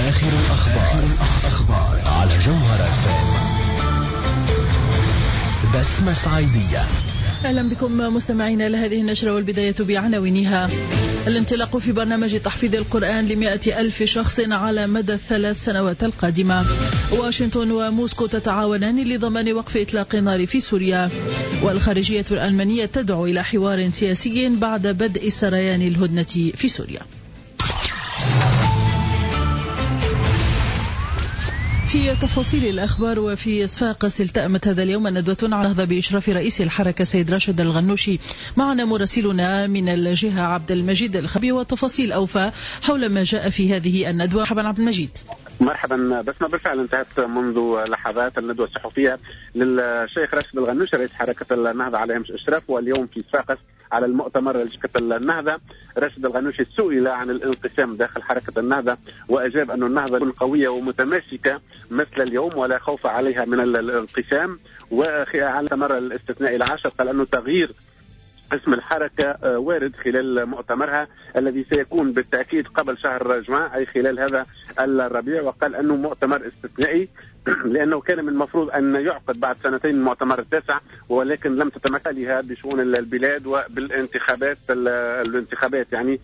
آخر الأخبار على جوهر FM. بسمة سعيدية. أهلا بكم مستمعينا لهذه النشرة، والبداية بعناوينها. الانطلاق في برنامج تحفيظ القرآن ل100,000 شخص على مدى ال3 سنوات القادمة. واشنطن وموسكو تتعاونان لضمان وقف إطلاق النار في سوريا. والخارجية الألمانية تدعو إلى حوار سياسي بعد بدء سريان الهدنة في سوريا. في تفاصيل الأخبار، وفي صفاقس التأمت هذا اليوم الندوة على نهضة بإشراف رئيس الحركة سيد راشد الغنوشي. معنا مراسلنا من الجهة عبد المجيد الخبي وتفاصيل أوفى حول ما جاء في هذه الندوة. مرحبا عبد المجيد. مرحبا. بسمة، بالفعل انتهت منذ لحظات الندوة الصحفية للشيخ راشد الغنوشي رئيس حركة النهضة على هامش إشراف، واليوم في صفاقس على المؤتمر لشركة النهضة. راشد الغنوشي سئل عن الانقسام داخل حركة النهضة، وأجاب أن النهضة تكون قوية ومتماسكة مثل اليوم ولا خوف عليها من الانقسام. وعلى مر الاستثناء العاشر قال أنه تغيير اسم الحركة وارد خلال مؤتمرها الذي سيكون بالتأكيد قبل شهر جوان، أي خلال هذا الربيع. وقال أنه مؤتمر استثنائي لأنه كان من المفروض أن يعقد بعد سنتين المؤتمر التاسع، ولكن لم تتمثلها بشؤون البلاد وبالانتخابات يعني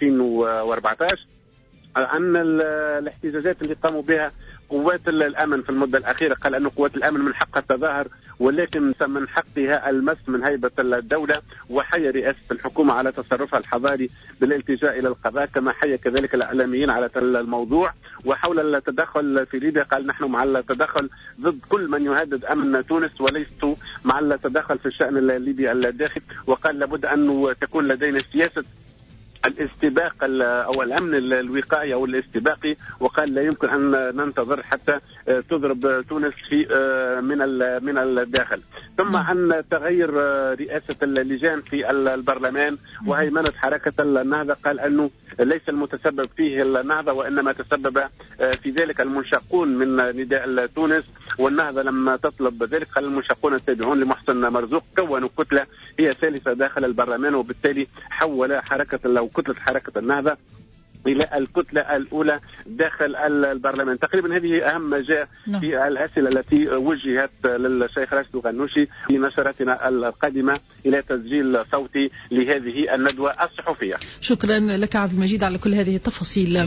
2014. عن الاحتجاجات اللي قاموا بها قوات الأمن في المدة الأخيرة، قال أن قوات الأمن من حقها التظاهر، ولكن من حقها المس من هيبة الدولة، وحي رئاسة الحكومة على تصرفها الحضاري بالالتجاء إلى القضاء، كما حي كذلك الإعلاميين على الموضوع. وحول التدخل في ليبيا قال نحن مع التدخل ضد كل من يهدد أمن تونس، وليس مع التدخل في الشأن الليبي الداخلي. وقال لابد أن تكون لدينا سياسة الاستباق او الامن الوقائي او الاستباقي، وقال لا يمكن ان ننتظر حتى تضرب تونس في من الداخل. ثم عن تغير رئاسه اللجان في البرلمان وهيمنه حركه النهضه، قال انه ليس المتسبب فيه النهضه، وانما تسبب في ذلك المنشقون من نداء تونس، والنهضه لما تطلب ذلك قال المنشقون التابعون لمحسن مرزوق كونوا كتله هي ثالثه داخل البرلمان، وبالتالي حول كتلة حركة النهضة إلى الكتلة الأولى داخل البرلمان. تقريبا هذه أهم ما جاء في الأسئلة التي وجهت للشيخ راشد الغنوشي في نشرتنا القادمة إلى تسجيل صوتي لهذه الندوة الصحفية. شكرا لك عبد المجيد على كل هذه التفاصيل.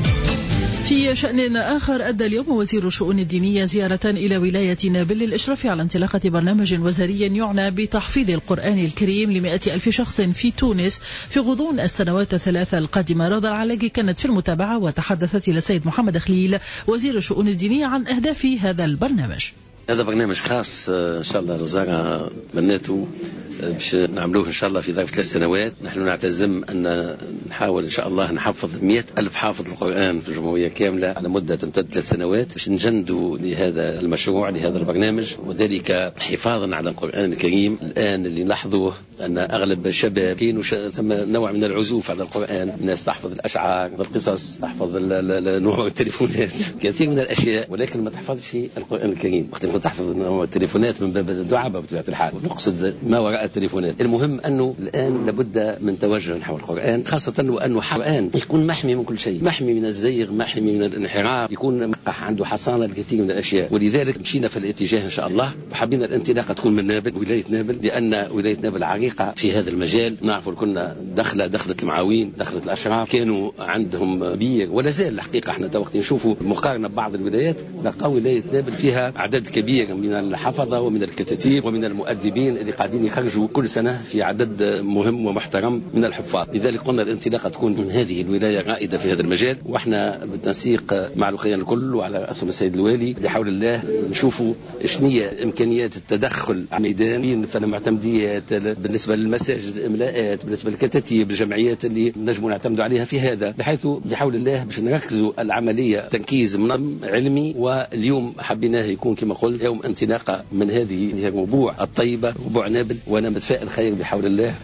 في شأن آخر، أدى اليوم وزير الشؤون الدينية زيارة إلى ولاية نابل للإشراف على انطلاقة برنامج وزاري يعنى بتحفيظ القرآن الكريم ل100,000 شخص في تونس في غضون السنوات الثلاثة القادمة. رضا العلاقي كانت في المتابعة وتحدثت إلى السيد محمد خليل وزير الشؤون الدينية عن أهداف هذا البرنامج. هذا برنامج خاص إن شاء الله الوزارة بنته باش نعملوه إن شاء الله في ظرف 3 سنوات. نحن نعتزم أن نحاول إن شاء الله نحفظ 100,000 حافظ القرآن في الجمهورية كاملة على مدة تمتد 3 سنوات باش نجندوا لهذا المشروع لهذا البرنامج، وذلك حفاظا على القرآن الكريم. الآن اللي نلاحظوه أن أغلب الشباب كانوا ثم نوع من العزوف على القرآن، الناس تحفظ الأشعار، القصص، تحفظ نوع التليفونات، كثير من الأشياء، ولكن ما تحفظش القرآن الكريم. وقت تحفظ نوع التليفونات من باب الدعاء بطبيعة الحال، ونقصد ما وراء التليفونات. المهم أنه الآن لابد من توجه نحو القرآن، خاصة وأنه القرآن يكون محمي من كل شيء، محمي من الزيغ، محمي من الانحراف، يكون عنده حصانة الكثير من الأشياء. ولذلك مشينا في الاتجاه إن شاء الله، وحبينا الانطلاقة تكون من نابل، ولاية نابل، لأن ولاية نابل عريقة في هذا المجال. نعرف كنا دخلت المعاوين، دخلت الأشراف، كانوا عندهم بير ولا زال الحقيقة. احنا وقت نشوفوا مقارنة ببعض الولايات نلقى ولاية نابل فيها عدد كبير من الحفظة ومن الكتاتيب ومن المؤدبين اللي قاعدين يخرجوا كل سنة في عدد مهم ومحترم من الحفاظ. لذلك قلنا الانطلاقة تكون من هذه الولاية رائدة في هذا المجال، واحنا بالتنسيق مع الخيان الكل وعلى رأسهم السيد الوالي بحول الله نشوفوا شنية إمكانيات التدخل ميداني في المعتمديات بالنسبة للمساجد، الإملاءات، بالنسبة للكتاتيب، الجمعيات اللي نجموا نعتمدوا عليها في هذا، بحيث بحول الله باش نركزوا العملية تركيز منظم علمي. واليوم حبيناه يكون كما قلت يوم انطلاقة من هذه الربوع الطيبة، ربوع نابل، وانا متفائل خير بحول الله.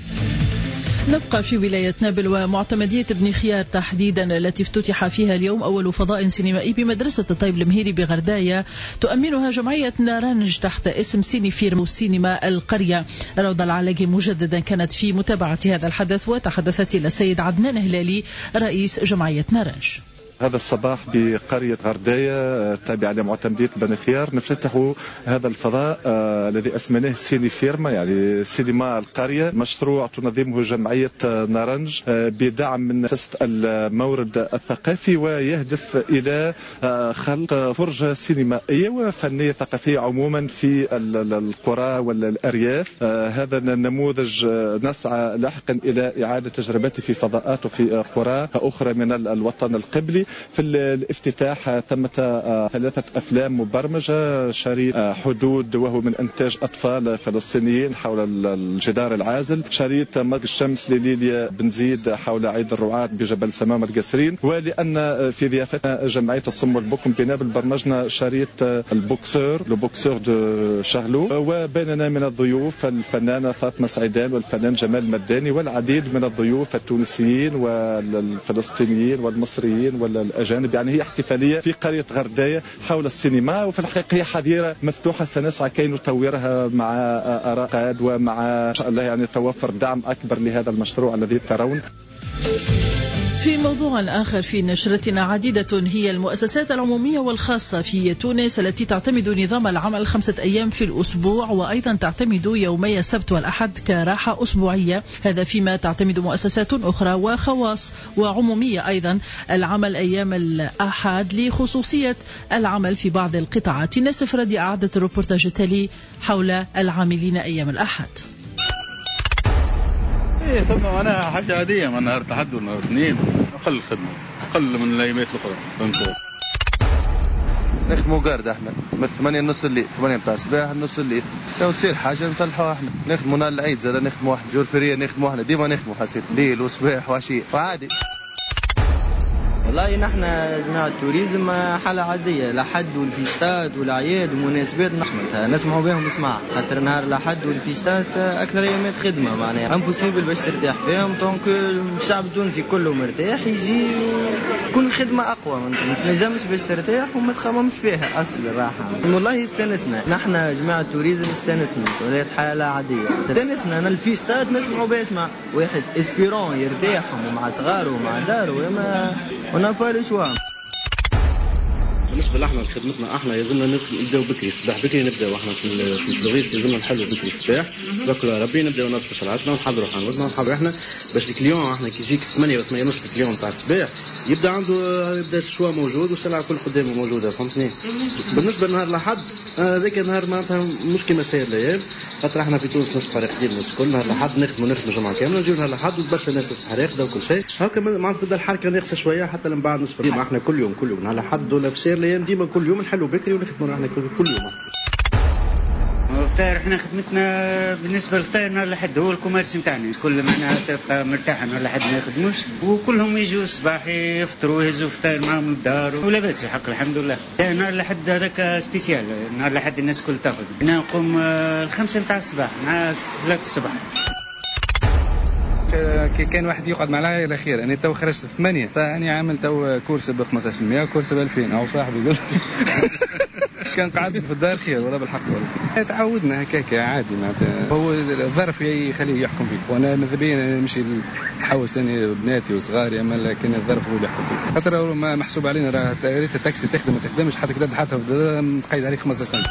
نبقى في ولاية نابل ومعتمدية ابن خيار تحديدا، التي افتتح فيها اليوم أول فضاء سينمائي بمدرسة الطيب المهيري بغرداية تؤمنها جمعية نارنج تحت اسم سينيفيرم وسينما القرية. روضة العلاقي مجددا كانت في متابعة هذا الحدث وتحدثت إلى السيد عدنان هلالي رئيس جمعية نارنج. هذا الصباح بقرية غرداية التابعة لمعتمدية بني خيار نفتتح هذا الفضاء الذي أسمناه سيني فيرما، يعني سينما القرية. مشروع تنظمه جمعية نارنج بدعم من مؤسسة المورد الثقافي، ويهدف إلى خلق فرجة سينمائية وفنية ثقافية عموما في القرى والأرياف. هذا النموذج نسعى لاحقا إلى إعادة تجربته في فضاءات وفي قرى أخرى من الوطن القبلي. في الافتتاح ثمة 3 أفلام مبرمجة، شريط حدود وهو من إنتاج أطفال فلسطينيين حول الجدار العازل، شريط مج الشمس لليليا بن زيد حول عيد الرعاة بجبل سمام القسرين. ولأن في ضيافتنا جمعية الصم والبكم بنابل برمجنا شريط البوكسور لو بوكسور دو شارلو، وبيننا من الضيوف الفنانة فاطمة سعيدان والفنان جمال مداني والعديد من الضيوف التونسيين والفلسطينيين والمصريين والأجانب. يعني هي احتفالية في قرية غرداية حول السينما، وفي الحقيقة هي حظيرة مفتوحة سنسعى كي نطورها مع آراء قاد ومع إن شاء الله يعني توفر دعم أكبر لهذا المشروع الذي ترون. في موضوع آخر في نشرتنا، عديدة هي المؤسسات العمومية والخاصة في تونس التي تعتمد نظام العمل 5 أيام في الأسبوع، وأيضا تعتمد يومي السبت والأحد كراحة أسبوعية. هذا فيما تعتمد مؤسسات أخرى وخواص وعمومية أيضا العمل أيام الأحد لخصوصية العمل في بعض القطاعات. ناسف ردي أعدت الروبورتاج التالي حول العاملين أيام الأحد. خدمة أنا حاجة عادية، من نهار الأحد ونهار الاثنين أقل خدمة، أقل من الأيامات الأخرى. فهمت؟ نخدموا قارد احنا من 8 نص الليل، 8 متاع الصباح نص الليل. لو تصير حاجة نصلحوها احنا. نخدموا نهار العيد زاد نخدموا احنا، جور فرية نخدموا احنا، ديما نخدموا حسيت ليل وصباح وعشية وعادي. والله نحن جماعة التوريزم حالة عادية، الأحد والفيستات والأعياد والمناسبات نشمتها نسمعوا بهم اسمع، خاطر نهار الأحد والفيستات أكثر أيامات خدمة معناها امبوسيبل باش ترتاح فيهم. دونك الشعب التونسي كله مرتاح يجي وكل خدمة أقوى، ما تنجمش باش ترتاح وما تخممش فيها أصل الراحة. والله استانسنا نحن جماعة التوريزم، استانسنا ولات حالة عادية، استانسنا. أنا الفيستات نسمعوا بها اسمع، واحد اسبيرون يرتاح ومع صغاره ومع داره وما بالنسبه لنا خدمتنا احنا يلزمنا نبداو بكري الصباح، بكري نبداو احنا في البروفيس، يلزمنا نحلوا بكري الصباح بكره ربي نبداو نربطوا شرعتنا ونحضروا حانوتنا ونحضروا احنا باش الكليون احنا كي يجيك 8 و 8 ونص الكليون تاع الصباح يبدا عنده الشوا موجود والسلعه الكل قدامه موجوده. فهمتني؟ بالنسبه لنهار الاحد هذاك نهار معناتها مش كيما ساير الايام، خاطر احنا في تونس نص فريقين الناس الكل نهار الاحد نخدموا جمعه كامله، نجيو نهار الاحد وبرشا ناس تستحرق وكل شيء هكا معناتها تبدا الحركه ناقصه شويه حتى من بعد نصف ديما احنا كل يوم نهار الاحد ولا في سير الايام ديما كل يوم نحلوا بكري ونخدموا احنا كل يوم. الفطار احنا خدمتنا بالنسبه للفطار نهار الاحد هو الكوميرس نتاعنا، كل معناها تبقى مرتاحه نهار الاحد ما يخدموش، وكلهم يجوا الصباح يفطروا يهزوا فطار معاهم للدار ولا باس الحق الحمد لله. نهار الاحد هذاك سبيسيال، نهار الاحد الناس كل تاخذ. انا نقوم 5 متاع الصباح مع 3 الصباح. كان واحد يقعد مع العائله خير. انا تو خرجت 8 ساعه، انا عامل تو كورس ب 1500 وكورس ب 2000 او صاحبي زول كان قاعد في الدار خير ولا بالحق ولا تعودنا هكاك عادي. معناتها هو الظرف يخليه يحكم فيك، وانا ماذا بيا نمشي نحوس انا بناتي وصغاري، اما لكن الظرف هو اللي يحكم فيك. خاطر ما محسوب علينا راه ريت التاكسي تخدم ما تخدمش حتى كذا حتى متقيد عليك 15 سنه.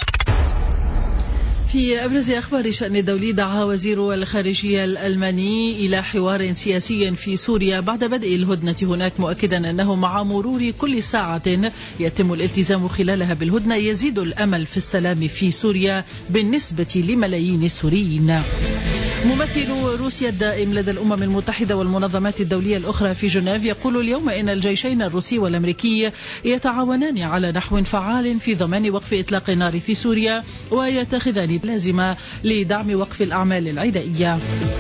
في أبرز أخبار شأن الدولي، دعا وزير الخارجية الألماني إلى حوار سياسي في سوريا بعد بدء الهدنة هناك، مؤكدا أنه مع مرور كل ساعة يتم الالتزام خلالها بالهدنة يزيد الأمل في السلام في سوريا بالنسبة لملايين السوريين. ممثل روسيا الدائم لدى الأمم المتحدة والمنظمات الدولية الأخرى في جنيف يقول اليوم إن الجيشين الروسي والأمريكي يتعاونان على نحو فعال في ضمان وقف إطلاق النار في سوريا، ويتخذان لازمة لدعم وقف الأعمال العدائية.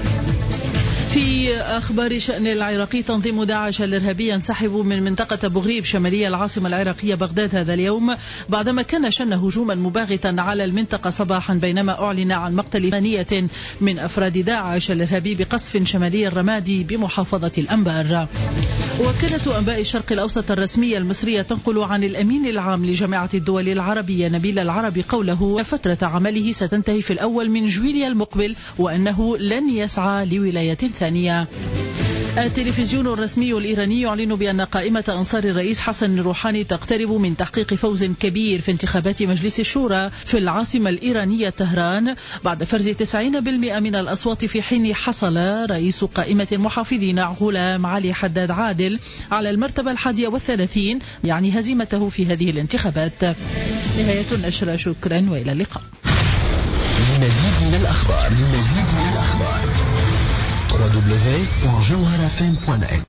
في أخبار شأن العراقي، تنظيم داعش الإرهابي ينسحب من منطقة بغريب شمالية العاصمة العراقية بغداد هذا اليوم بعدما كان شن هجوما مباغتا على المنطقة صباحا، بينما أعلن عن مقتل 8 من أفراد داعش الإرهابي بقصف شمالي الرمادي بمحافظة الأنبار. وكالة أنباء الشرق الأوسط الرسمية المصرية تنقل عن الأمين العام لجامعة الدول العربية نبيل العربي قوله فترة عمله ستنتهي في الأول من جويليا المقبل، وأنه لن يسعى لولاية ثانية. التلفزيون الرسمي الإيراني يعلن بأن قائمة أنصار الرئيس حسن الروحاني تقترب من تحقيق فوز كبير في انتخابات مجلس الشورى في العاصمة الإيرانية طهران بعد فرز 90% من الأصوات، في حين حصل رئيس قائمة المحافظين غلام علي حداد عادل على المرتبة 31، يعني هزيمته في هذه الانتخابات. نهاية النشرة، شكرا وإلى اللقاء. لمزيد من الأخبار www.jawharafm.net